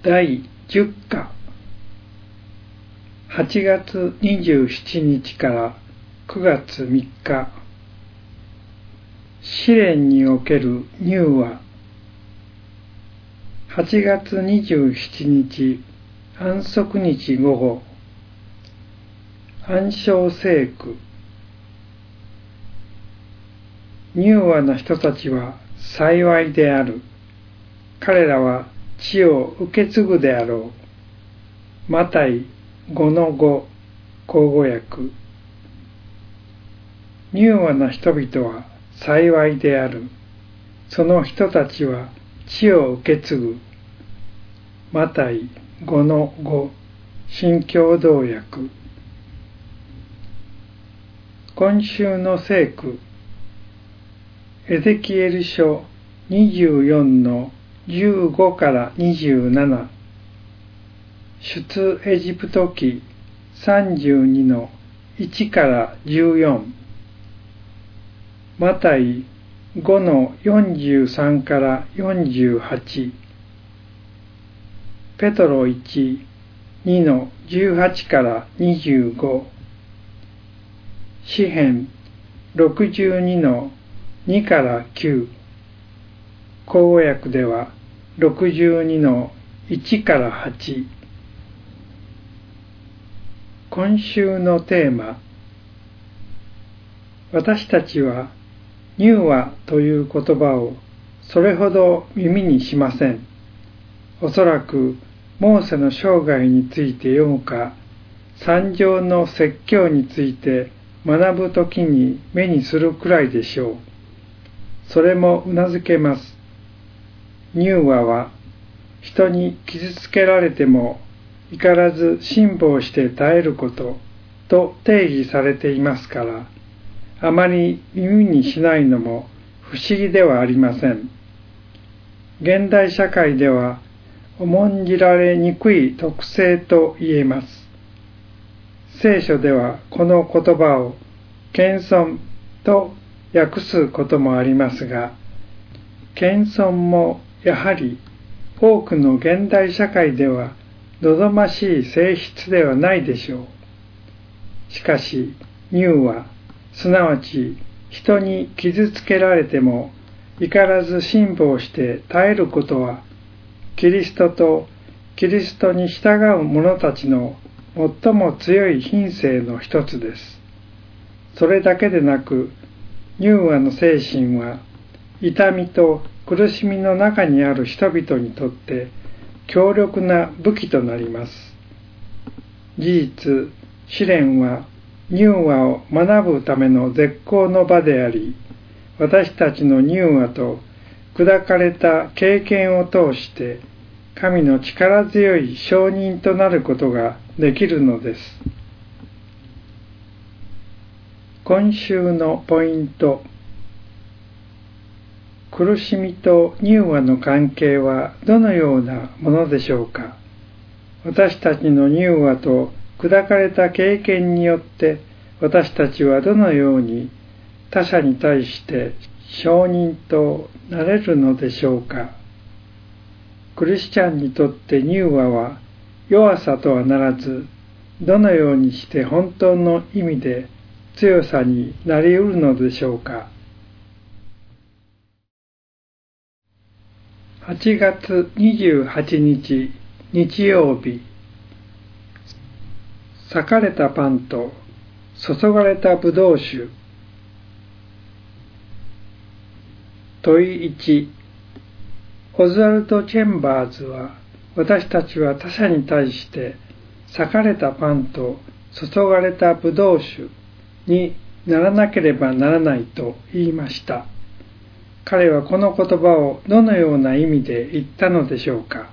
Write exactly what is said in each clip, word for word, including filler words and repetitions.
だいじゅっかはちがつにじゅうしちにちからくがつみっか試練における柔和はちがつにじゅうしちにち安息日午後暗唱聖句柔和な人たちは幸いである。彼らは地を受け継ぐであろう。マタイごのご口語訳。柔和な人々は幸いである。その人たちは地を受け継ぐ。マタイごのご新共同訳。今週の聖句エゼキエル書にじゅうよんのじゅうごからにじゅうなな、出エジプト記さんじゅうにのいちからじゅうよん、マタイごのよんじゅうさんからよんじゅうはち、ペトロいち、にのじゅうはちからにじゅうご、詩編ろくじゅうにのにからきゅう、口語訳ではろくじゅうにのいちからはち。今週のテーマ、私たちは柔和という言葉をそれほど耳にしません。おそらくモーセの生涯について読むか、三条の説教について学ぶときに目にするくらいでしょう。それもうなずけます。柔和は人に傷つけられても怒らず辛抱して耐えることと定義されていますから、あまり耳にしないのも不思議ではありません。現代社会では重んじられにくい特性と言えます。聖書ではこの言葉を謙遜と訳すこともありますが、謙遜もやはり多くの現代社会では望ましい性質ではないでしょう。しかし、柔和、すなわち人に傷つけられても怒らず辛抱して耐えることは、キリストとキリストに従う者たちの最も強い品性の一つです。それだけでなく、柔和の精神は痛みと苦しみの中にある人々にとって強力な武器となります。事実、試練は柔和を学ぶための絶好の場であり、私たちの柔和と砕かれた経験を通して神の力強い証人となることができるのです。今週のポイント。苦しみと柔和の関係はどのようなものでしょうか。私たちの柔和と砕かれた経験によって私たちはどのように他者に対して証人となれるのでしょうか。クリスチャンにとって柔和は弱さとはならず、どのようにして本当の意味で強さになり得るのでしょうか。はちがつにじゅうはちにち日曜日、裂かれたパンと注がれたブドウ酒。問いいち、オズワルド・チェンバーズは、私たちは他者に対して裂かれたパンと注がれたブドウ酒にならなければならないと言いました。彼はこの言葉をどのような意味で言ったのでしょうか。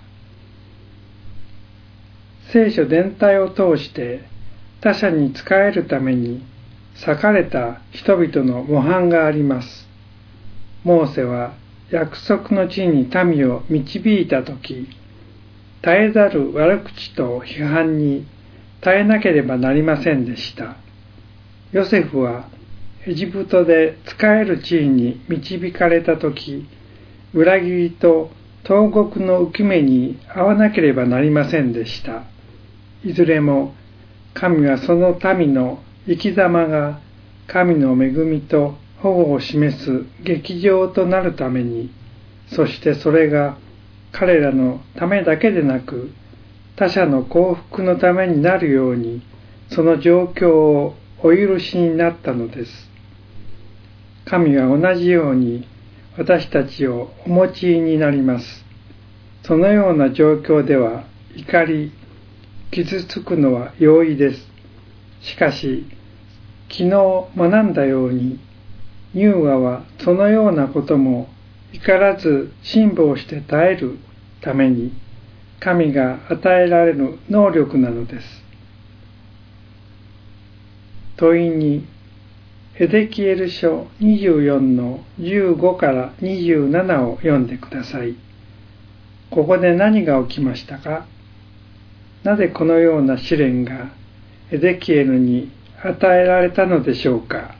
聖書全体を通して他者に仕えるために裂かれた人々の模範があります。モーセは約束の地に民を導いたとき、絶えざる悪口と批判に耐えなければなりませんでした。ヨセフはエジプトで仕える地位に導かれたとき、裏切りと投獄の浮き目に遭わなければなりませんでした。いずれも神はその民の生き様が神の恵みと保護を示す劇場となるために、そしてそれが彼らのためだけでなく他者の幸福のためになるように、その状況をお許しになったのです。神は同じように私たちをお持ちになります。そのような状況では怒り、傷つくのは容易です。しかし、昨日学んだように、乳和はそのようなことも怒らず辛抱して耐えるために、神が与えられる能力なのです。問いに、エゼキエル書にじゅうよんのじゅうごからにじゅうななを読んでください。ここで何が起きましたか？なぜこのような試練がエゼキエルに与えられたのでしょうか？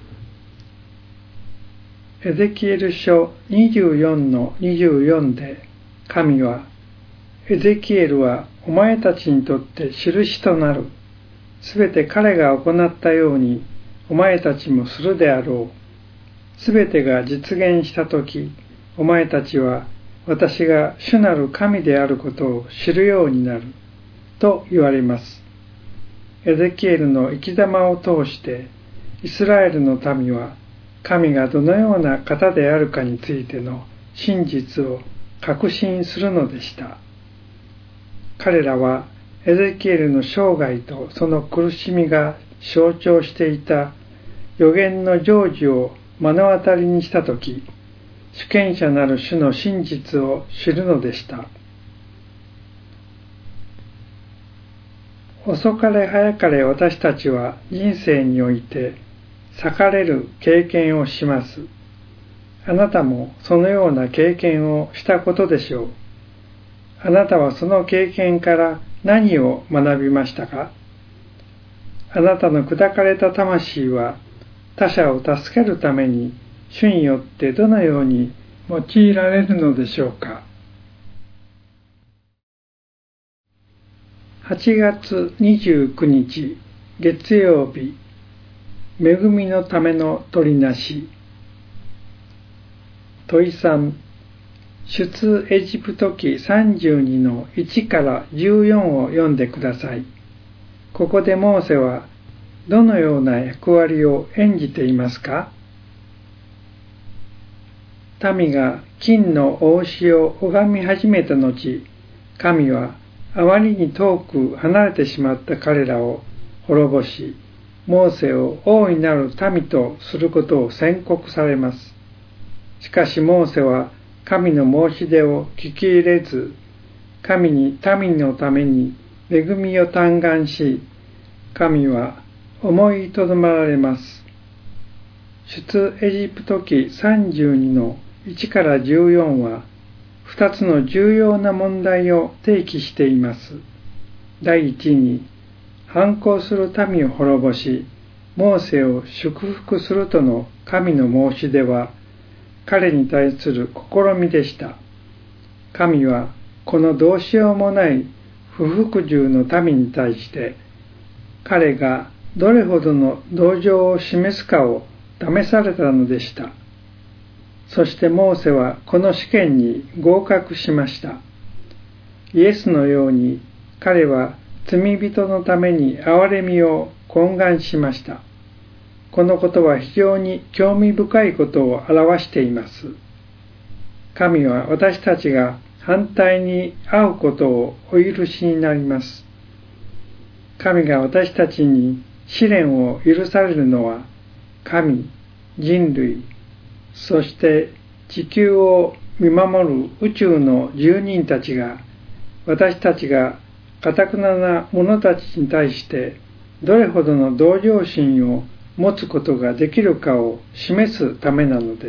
エゼキエル書にじゅうよんのにじゅうよんで、神は、エゼキエルはお前たちにとって印となる。すべて彼が行ったように、お前たちもするであろう。すべてが実現したとき、お前たちは私が主なる神であることを知るようになる。と言われます。エゼキエルの生き様を通して、イスラエルの民は神がどのような方であるかについての真実を確信するのでした。彼らはエゼキエルの生涯とその苦しみが象徴していた預言の成就を目の当たりにしたとき、主権者なる主の真実を知るのでした。遅かれ早かれ私たちは人生において裂かれる経験をします。あなたもそのような経験をしたことでしょう。あなたはその経験から何を学びましたか？あなたの砕かれた魂は他者を助けるために主によってどのように用いられるのでしょうか？はちがつにじゅうくにち月曜日、恵みのための取りなし。問いさん、出エジプト記さんじゅうにのいちからじゅうよんを読んでください。ここでモーセはどのような役割を演じていますか？民が金の王子を拝み始めた後、神はあまりに遠く離れてしまった彼らを滅ぼし、モーセを大いなる民とすることを宣告されます。しかしモーセは神の申し出を聞き入れず、神に民のために恵みを嘆願し、神は思いとどまられます。出エジプト記さんじゅうにのいちからじゅうよんは、二つの重要な問題を提起しています。第一に、反抗する民を滅ぼし、モーセを祝福するとの神の申し出は、彼に対する試みでした。神は、このどうしようもない不服従の民に対して、彼がどれほどの同情を示すかを試されたのでした。そしてモーセはこの試験に合格しました。イエスのように彼は罪人のために憐れみを懇願しました。このことは非常に興味深いことを表しています。神は私たちが反対に会うことをお許しになります。神が私たちに試練を許されるのは、神、人類、そして地球を見守る宇宙の住人たちが、私たちが頑なな者たちに対してどれほどの同情心を持つことができるかを示すためなのです。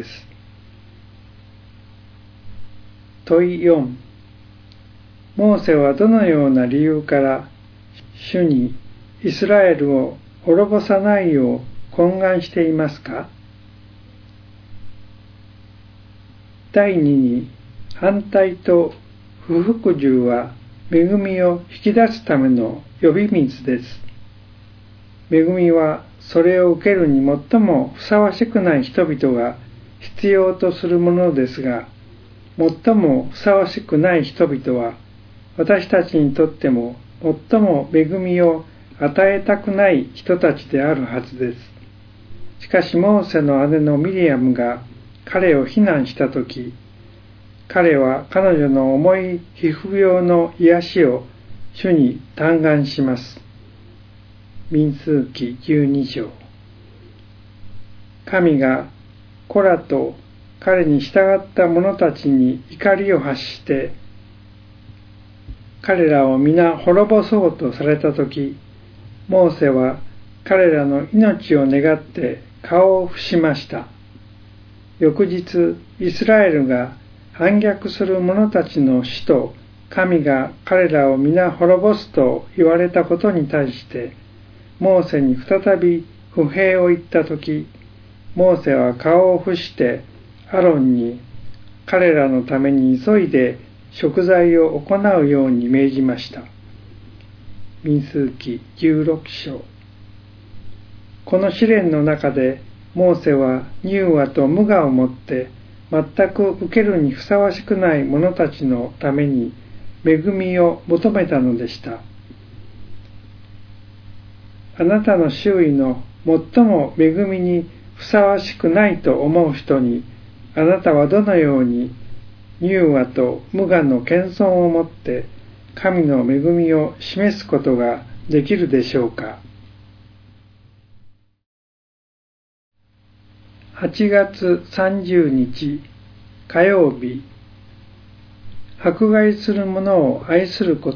問いよん、モーセはどのような理由から主にイスラエルを滅ぼさないよう懇願していますか？第二に、 反対と不服従は恵みを引き出すための呼び水です。恵みはそれを受けるに最もふさわしくない人々が必要とするものですが、最もふさわしくない人々は私たちにとっても最も恵みを与えたくない人たちであるはずです。しかしモーセの姉のミリアムが彼を非難したとき、彼は彼女の重い皮膚病の癒しを主に嘆願します。民数記じゅうに章。神がコラと彼に従った者たちに怒りを発して、彼らを皆滅ぼそうとされたとき、モーセは彼らの命を願って顔を伏しました。翌日、イスラエルが反逆する者たちの死と神が彼らを皆滅ぼすと言われたことに対して、モーセに再び不平を言ったとき、モーセは顔を伏してアロンに彼らのために急いで贖罪を行うように命じました。民数記じゅうろく章。この試練の中でモーセは乳和と無我をもって全く受けるにふさわしくない者たちのために恵みを求めたのでした。あなたの周囲の最も恵みにふさわしくないと思う人に、あなたはどのように乳和と無我の謙遜をもって神の恵みを示すことができるでしょうか。はちがつさんじゅうにち火曜日。迫害する者を愛すること。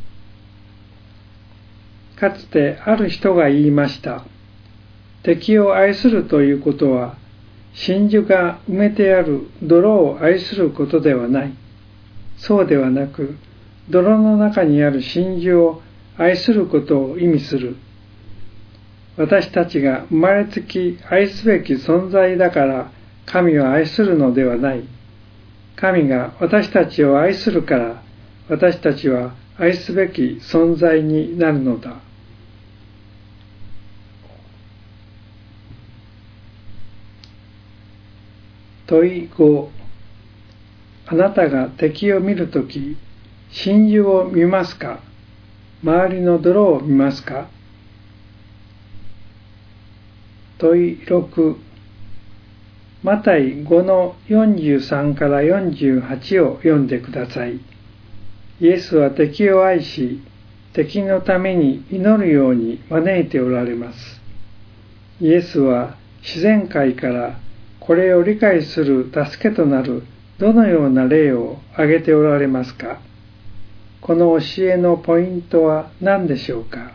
かつてある人が言いました。敵を愛するということは、真珠が埋めてある泥を愛することではない。そうではなく、泥の中にある真珠を愛することを意味する。私たちが生まれつき愛すべき存在だから神を愛するのではない。神が私たちを愛するから私たちは愛すべき存在になるのだ。問いご。あなたが敵を見るとき、真珠を見ますか？周りの泥を見ますか？問いろく。マタイごのよんじゅうさんからよんじゅうはちを読んでください。イエスは敵を愛し、敵のために祈るように招いておられます。イエスは自然界からこれを理解する助けとなるどのような例を挙げておられますか？この教えのポイントは何でしょうか？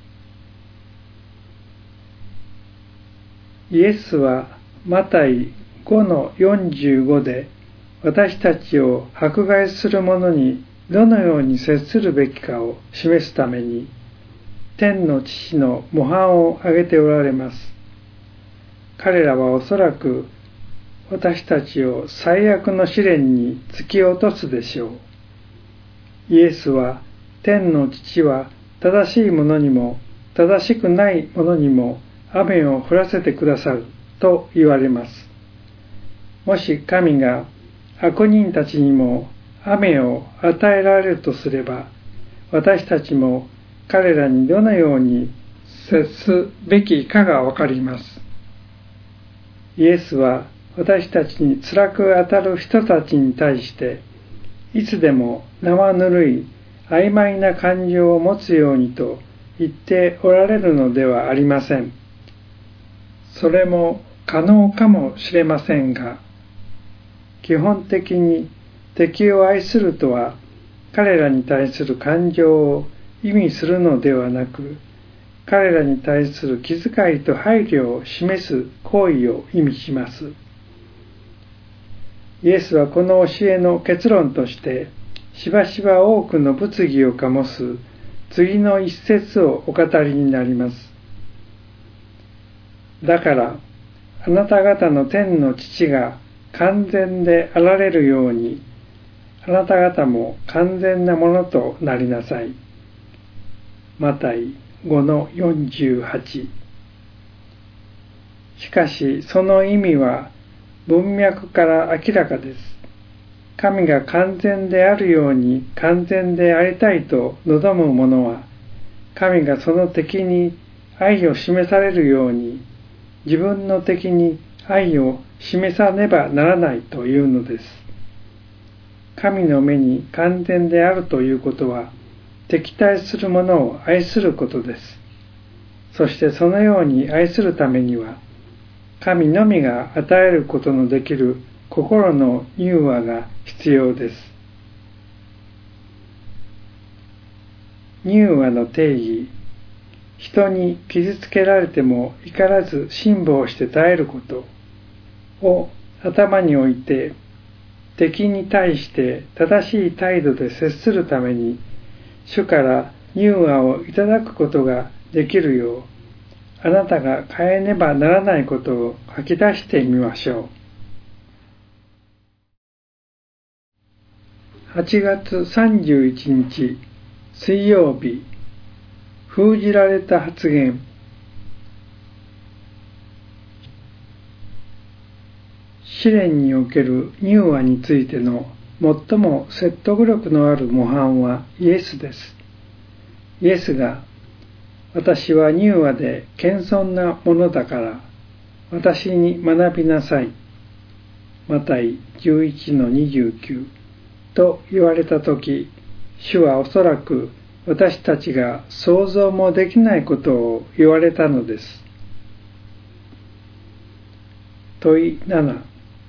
イエスはマタイごのよんじゅうごで私たちを迫害する者にどのように接するべきかを示すために天の父の模範を挙げておられます。彼らはおそらく私たちを最悪の試練に突き落とすでしょう。イエスは天の父は正しい者にも正しくない者にも雨を降らせてくださると言われます。もし神が悪人たちにも雨を与えられるとすれば、私たちも彼らにどのように接すべきかがわかります。イエスは私たちに辛く当たる人たちに対して、いつでも生ぬるい曖昧な感情を持つようにと言っておられるのではありません。それも可能かもしれませんが、基本的に敵を愛するとは彼らに対する感情を意味するのではなく、彼らに対する気遣いと配慮を示す行為を意味します。イエスはこの教えの結論として、しばしば多くの物議を醸す次の一節をお語りになります。だから、あなた方の天の父が完全であられるように、 あなた方も完全なものとなりなさい。マタイ ごのよんじゅうはち。しかしその意味は文脈から明らかです。神が完全であるように完全でありたいと望む者は、神がその敵に愛を示されるように、自分の敵に愛を示さねばならないというのです。神の目に完全であるということは、敵対する者を愛することです。そしてそのように愛するためには、神のみが与えることのできる心の柔和が必要です。柔和の定義、人に傷つけられても怒らず辛抱して耐えることを頭に置いて、敵に対して正しい態度で接するために、主から柔和をいただくことができるよう、あなたが変えねばならないことを書き出してみましょう。はちがつさんじゅういちにち水曜日、封じられた発言。試練における柔和についての最も説得力のある模範はイエスです。イエスが、私は柔和で謙遜なものだから、私に学びなさい。マタイ じゅういちのにじゅうきゅう と言われたとき、主はおそらく私たちが想像もできないことを言われたのです。問いなな。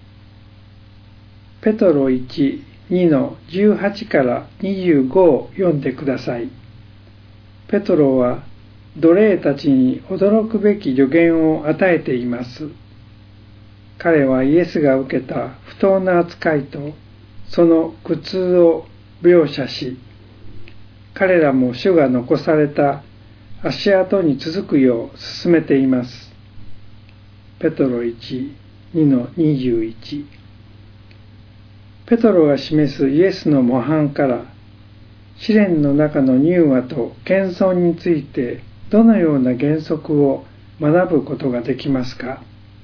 ペトロいち、にのじゅうはちからにじゅうごを読んでください。ペトロは奴隷たちに驚くべき助言を与えています。彼はイエスが受けた不当な扱いとその苦痛を描写し、彼らも主が残された足跡に続くよう進めています。ペトロいち、にのにじゅういち。ペトロが示すイエスの模範から、試練の中の柔和と謙遜についてどのような原則を学ぶことができますか？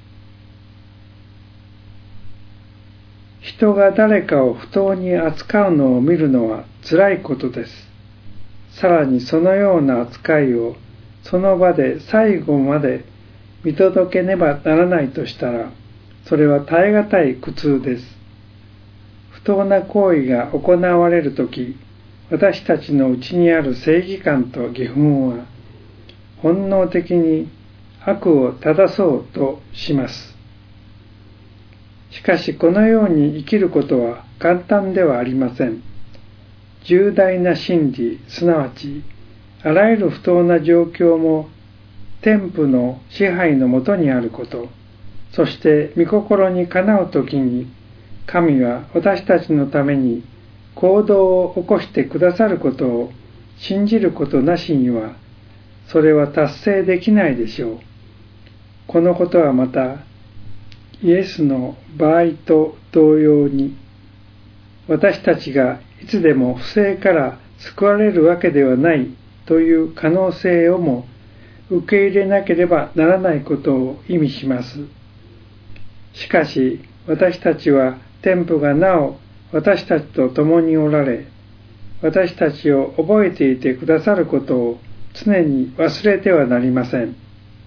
人が誰かを不当に扱うのを見るのは辛いことです。さらにそのような扱いをその場で最後まで見届けねばならないとしたら、それは耐え難い苦痛です。不当な行為が行われるとき、私たちの内にある正義感と義憤は、本能的に悪を正そうとします。しかしこのように生きることは簡単ではありません。重大な真理、すなわち、あらゆる不当な状況も天賦の支配のもとにあること、そして御心にかなうときに、神は私たちのために行動を起こしてくださることを信じることなしには、それは達成できないでしょう。このことはまた、イエスの場合と同様に、私たちがいつでも不正から救われるわけではないという可能性をも受け入れなければならないことを意味します。しかし、私たちは天父がなお私たちと共におられ、私たちを覚えていてくださることを常に忘れてはなりません。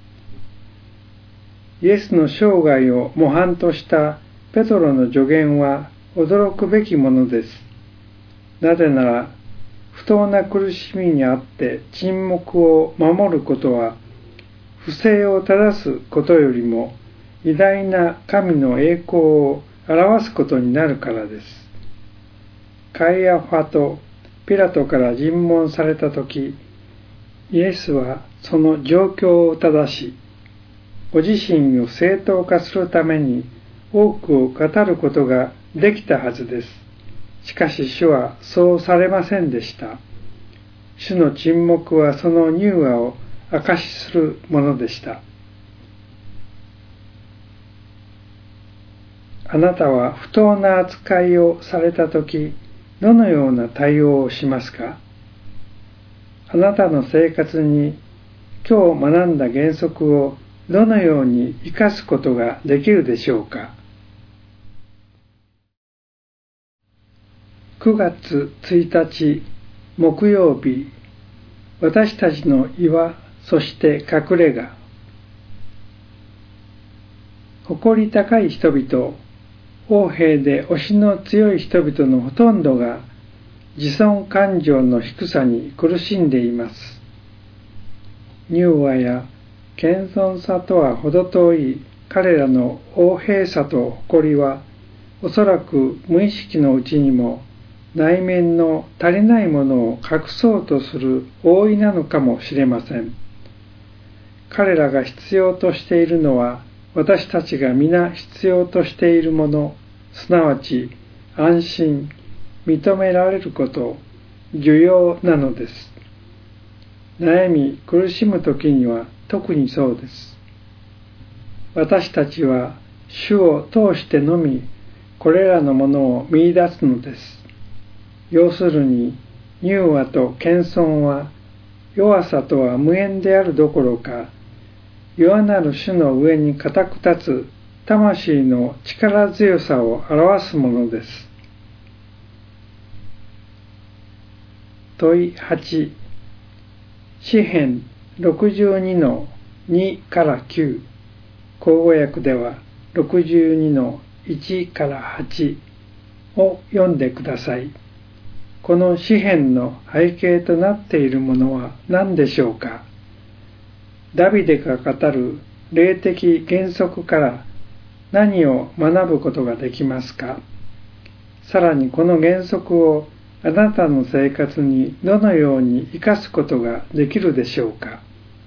イエスの生涯を模範としたペトロの助言は驚くべきものです。なぜなら、不当な苦しみにあって沈黙を守ることは、不正を正すことよりも偉大な神の栄光を表すことになるからです。カイアファとピラトから尋問されたとき、イエスはその状況を正し、ご自身を正当化するために多くを語ることができたはずです。しかし主はそうされませんでした。主の沈黙はその柔和を証しするものでした。あなたは不当な扱いをされたとき、 どのような対応をしますか？あなたの生活に今日学んだ原則をどのように生かすことができるでしょうか？くがつついたち木曜日、私たちの岩、そして隠れ家。誇り高い人々、横柄で押しの強い人々のほとんどが自尊感情の低さに苦しんでいます。柔和や謙遜さとは程遠い彼らの横柄さと誇りは、おそらく無意識のうちにも内面の足りないものを隠そうとする覆いなのかもしれません。彼らが必要としているのは、私たちが皆必要としているもの、すなわち安心、認められること、需要なのです。悩み、苦しむときには特にそうです。私たちは主を通してのみ、これらのものを見出すのです。要するに、柔和と謙遜は、弱さとは無縁であるどころか、弱なる主の上に固く立つ魂の力強さを表すものです。問いはち、詩編ろくじゅうにのにからきゅう、口語訳ではろくじゅうにのいちからはちを読んでください。この詩編の背景となっているものは何でしょうか？ダビデが語る霊的原則から何を学ぶことができますか？さらにこの原則をあなたの生活にどのように生かすことができるでしょうか？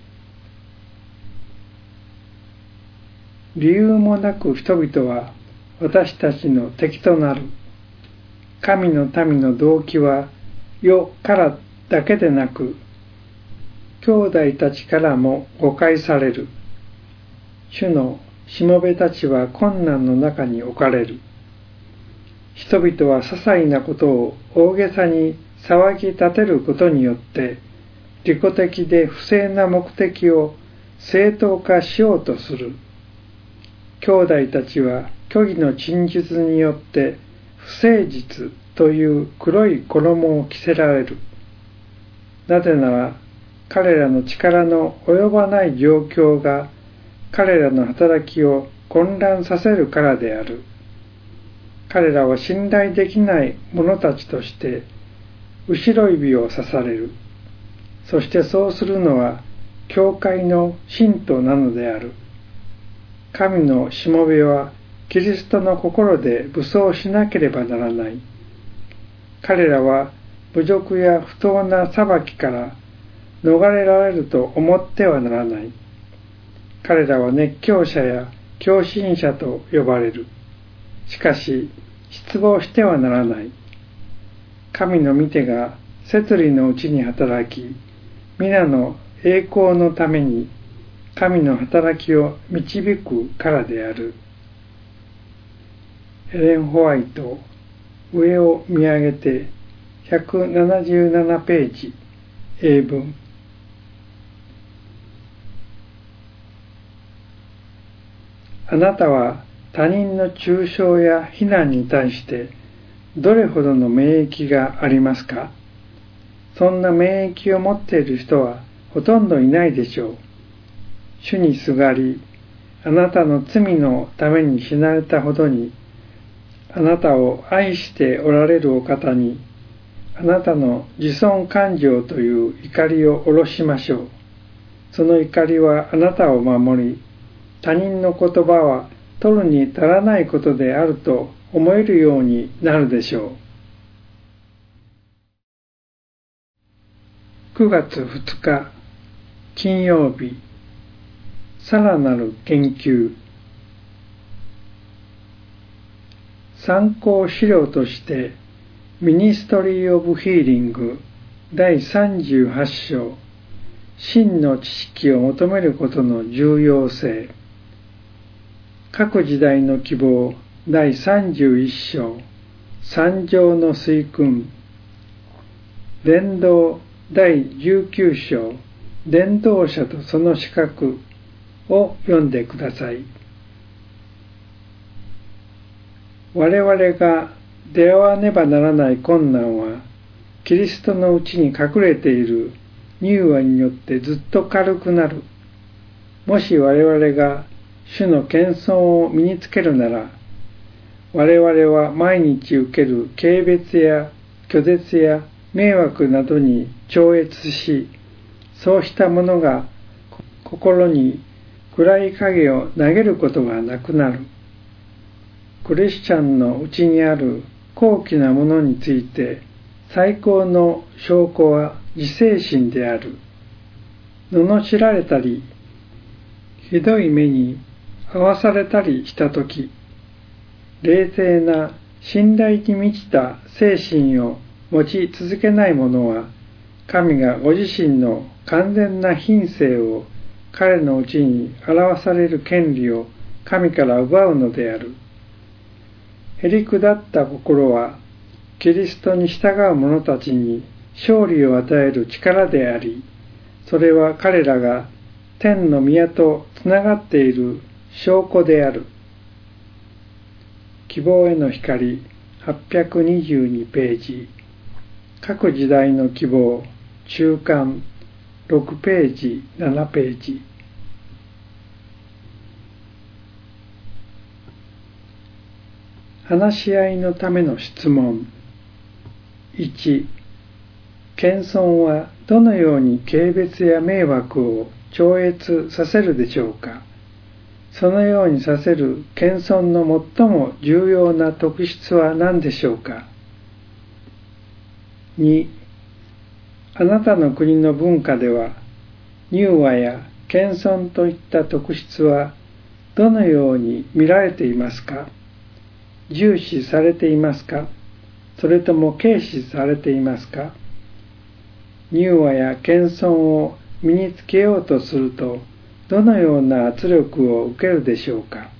理由もなく人々は私たちの敵となる。神の民の動機は世からだけでなく、兄弟たちからも誤解される。主のしもべたちは困難の中に置かれる。人々は些細なことを大げさに騒ぎ立てることによって、利己的で不正な目的を正当化しようとする。兄弟たちは虚偽の陳述によって不誠実という黒い衣を着せられる。なぜなら彼らの力の及ばない状況が彼らの働きを混乱させるからである。彼らは信頼できない者たちとして後ろ指を刺される。そしてそうするのは教会の信徒なのである。神のしもべはキリストの心で武装しなければならない。彼らは侮辱や不当な裁きから逃れられると思ってはならない。彼らは熱狂者や狂信者と呼ばれる。しかし、失望してはならない。神の御手が摂理のうちに働き、皆の栄光のために神の働きを導くからである。エレン・ホワイト、上を見上げてひゃくななじゅうななページ、英文。あなたは他人の中傷や非難に対してどれほどの免疫がありますか？そんな免疫を持っている人はほとんどいないでしょう。主にすがり、あなたの罪のために死なれたほどに、あなたを愛しておられるお方に、あなたの自尊感情という怒りを下ろしましょう。その怒りはあなたを守り、他人の言葉は取るに足らないことであると思えるようになるでしょう。くがつふつか金曜日、さらなる研究。参考資料としてミニストリー・オブ・ヒーリングだいさんじゅうはち章、真の知識を求めることの重要性。各時代の希望だいさんじゅういち章、 三条の水訓伝道だいじゅうきゅう章伝道者とその資格を読んでください。我々が出会わねばならない困難はキリストのうちに隠れている柔和によってずっと軽くなる。もし我々が主の謙遜を身につけるなら、我々は毎日受ける軽蔑や拒絶や迷惑などに超越し、そうしたものが心に暗い影を投げることがなくなる。クリスチャンのうちにある高貴なものについて最高の証拠は自制心である。罵られたり、ひどい目に遭わされたりしたとき、冷静な信頼に満ちた精神を持ち続けない者は、神がご自身の完全な品性を彼のうちに表される権利を神から奪うのである。へりくだった心は、キリストに従う者たちに勝利を与える力であり、それは彼らが天の宮とつながっている証拠である。希望への光はっぴゃくにじゅうにページ、各時代の希望中間ろくページななページ。話し合いのための質問。いち、謙遜はどのように軽蔑や迷惑を超越させるでしょうか。そのようにさせる謙遜の最も重要な特質は何でしょうか。に、あなたの国の文化では、柔和や謙遜といった特質はどのように見られていますか。重視されていますか。それとも軽視されていますか。柔和や謙遜を身につけようとすると、どのような圧力を受けるでしょうか。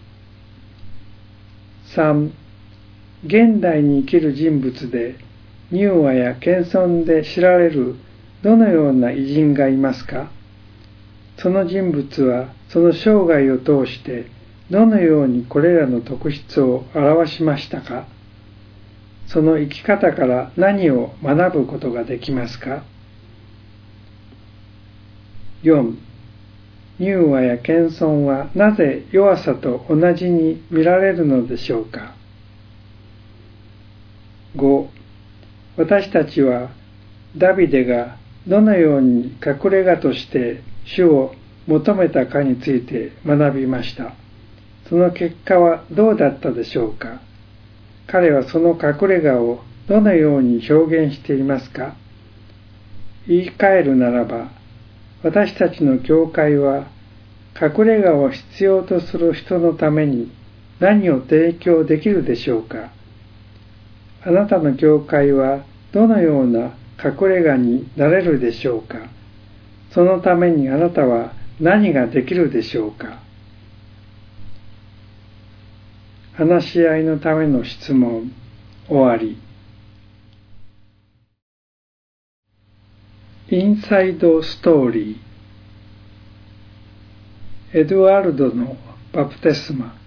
さん、現代に生きる人物で柔和や謙遜で知られるどのような偉人がいますか。その人物はその生涯を通してどのようにこれらの特質を表しましたか。その生き方から何を学ぶことができますか。よん、柔和や謙遜はなぜ弱さと同じに見られるのでしょうか。ご、私たちはダビデがどのように隠れ家として主を求めたかについて学びました。その結果はどうだったでしょうか。彼はその隠れ家をどのように表現していますか。言い換えるならば、私たちの教会は隠れ家を必要とする人のために何を提供できるでしょうか。あなたの教会はどのような隠れ家になれるでしょうか。そのためにあなたは何ができるでしょうか。話し合いのための質問、終わり。インサイドストーリー。エドワルドのバプテスマ。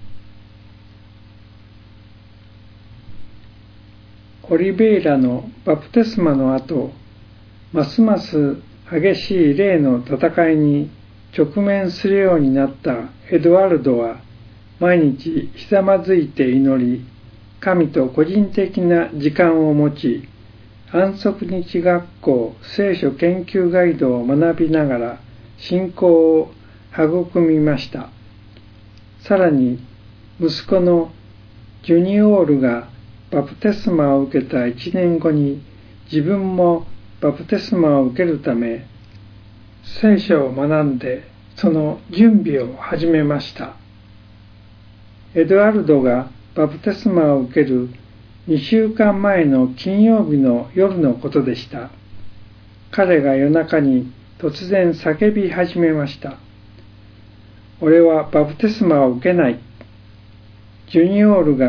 オリベイラのバプテスマの後、ますます激しい霊の戦いに直面するようになったエドワルドは、毎日ひざまずいて祈り、神と個人的な時間を持ち、安息日学校聖書研究ガイドを学びながら信仰を育みました。さらに息子のジュニオールがバプテスマを受けたいちねんごに自分もバプテスマを受けるため聖書を学んでその準備を始めました。エドワルドがバプテスマを受けるにしゅうかんまえの金曜日の夜のことでした。彼が夜中に突然叫び始めました。俺はバプテスマを受けない。ジュニオールが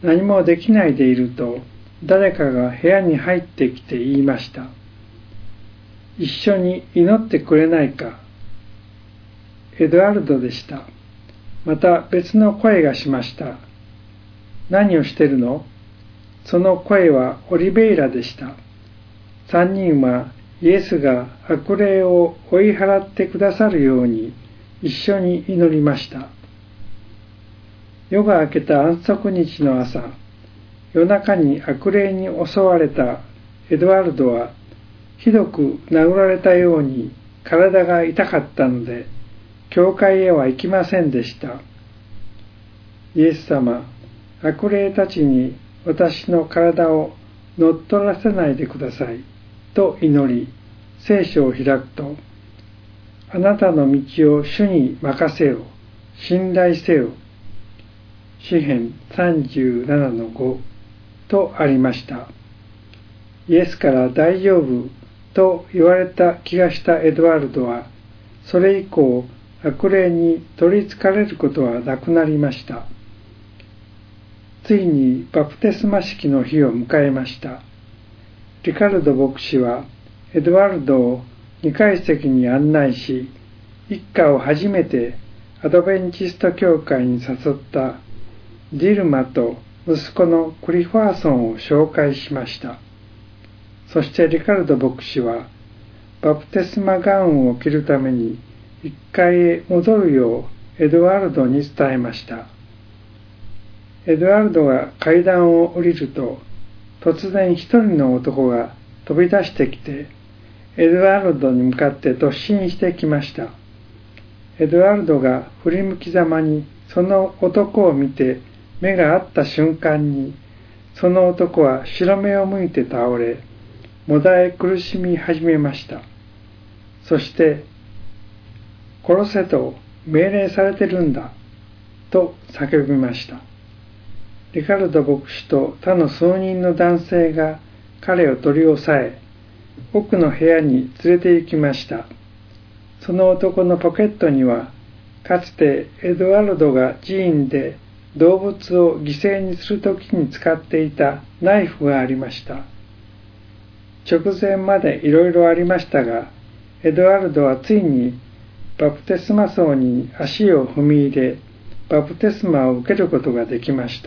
何もできないでいると、誰かが部屋に入ってきて言いました。一緒に祈ってくれないか。エドワルドでした。また別の声がしました。何をしてるの？その声はオリベイラでした。三人はイエスが悪霊を追い払ってくださるように一緒に祈りました。夜が明けた安息日の朝、夜中に悪霊に襲われたエドワルドはひどく殴られたように体が痛かったので、教会へは行きませんでした。イエス様、悪霊たちに私の体を乗っ取らせないでくださいと祈り、聖書を開くと、あなたの道を主に任せよ、信頼せよ。詩編さんじゅうななのごとありました。イエスから大丈夫と言われた気がしたエドワルドは、それ以降悪霊に取りつかれることはなくなりました。ついにバプテスマ式の日を迎えました。リカルド牧師はエドワルドを二階席に案内し、一家を初めてアドベンチスト教会に誘ったディルマと息子のクリファーソンを紹介しました。そしてリカルド牧師はバプテスマガウンを着るために一階へ戻るようエドワルドに伝えました。エドワルドが階段を降りると、突然一人の男が飛び出してきて、エドワルドに向かって突進してきました。エドワルドが振り向きざまにその男を見て目が合った瞬間に、その男は白目を向いて倒れ、もだえ苦しみ始めました。そして、殺せと命令されてるんだ、と叫びました。リカルド牧師と他の数人の男性が彼を取り押さえ、奥の部屋に連れて行きました。その男のポケットには、かつてエドワルドが寺院で動物を犠牲にするときに使っていたナイフがありました。直前までいろいろありましたが、エドワルドはついにバプテスマ槽に足を踏み入れ、バプテスマを受けることができました。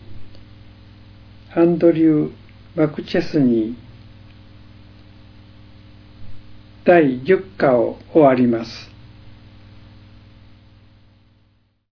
アンドリュー・マクチェスニーだいじゅっかを終わります。